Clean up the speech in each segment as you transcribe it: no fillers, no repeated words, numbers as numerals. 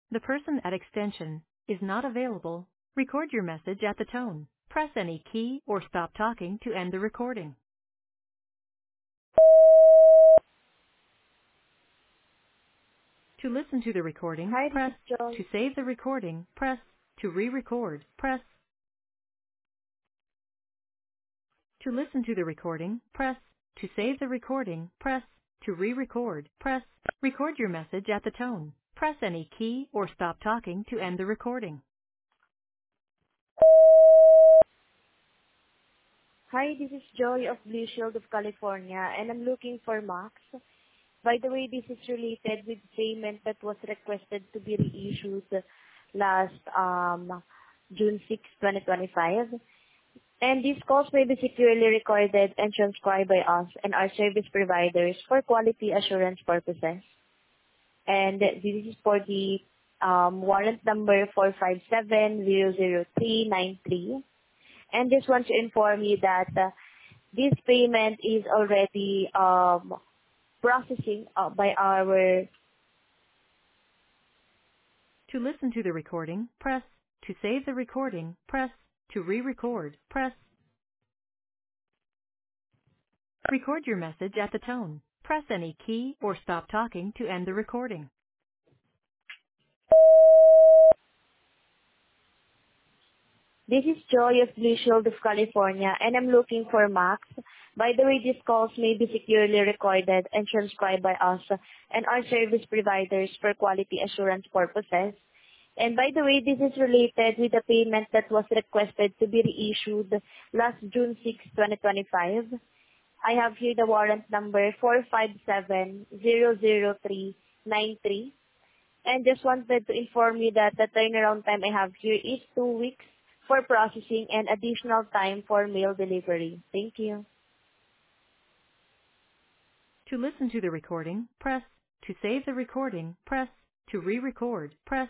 The person at extension is not available. Record your message at the tone. Press any key or stop talking to end the recording. To listen to the recording, Hi, this press. is Joy. To save the recording, press. To re-record, press. To listen to the recording, press. To save the recording, press. To re-record, press. Record your message at the tone. Press any key or stop talking to end the recording. Hi, this is Joy of Blue Shield of California, and I'm looking for Max. By the way, this is related with payment that was requested to be reissued last June 6, 2025. And these calls may be securely recorded and transcribed by us and our service providers for quality assurance purposes. And this is for the warrant number 457-00393. And just want to inform you that this payment is already processing by our. To listen to the recording, press. To save the recording, press. To re-record, press. Record your message at the tone. Press any key or stop talking to end the recording. This is Joy of Blue Shield of California, and I'm looking for Max. By the way, these calls may be securely recorded and transcribed by us and our service providers for quality assurance purposes. And by the way, this is related with the payment that was requested to be reissued last June 6, 2025. I have here the warrant number 457-00393. And just wanted to inform you that the turnaround time I have here is 2 weeks for processing and additional time for mail delivery. Thank you. To listen to the recording, press. To save the recording, press. To re-record, press.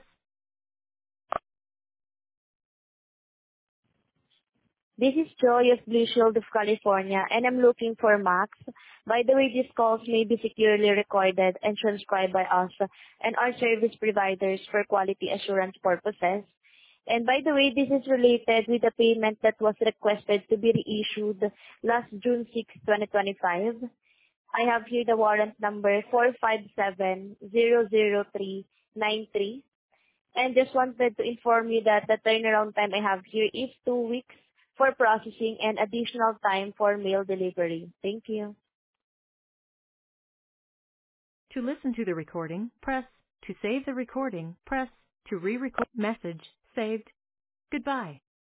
This is Joy of Blue Shield of California, and I'm looking for Max. By the way, these calls may be securely recorded and transcribed by us and our service providers for quality assurance purposes. And by the way, this is related with the payment that was requested to be reissued last June 6, 2025. I have here the warrant number 457-00393. And just wanted to inform you that the turnaround time I have here is 2 weeks for processing and additional time for mail delivery. Thank you. To listen to the recording, press. To save the recording, press. To re-record message saved. Goodbye.